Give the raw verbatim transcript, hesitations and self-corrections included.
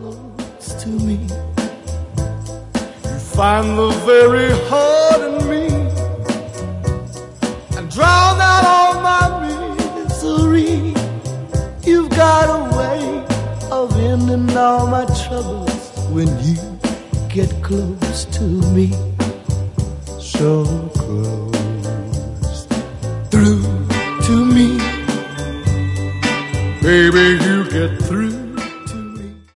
close to me. You find the very heart in me and drown out all my misery. You've got a way of ending all my troubles when you get close to me. So close through to me. Baby, you get through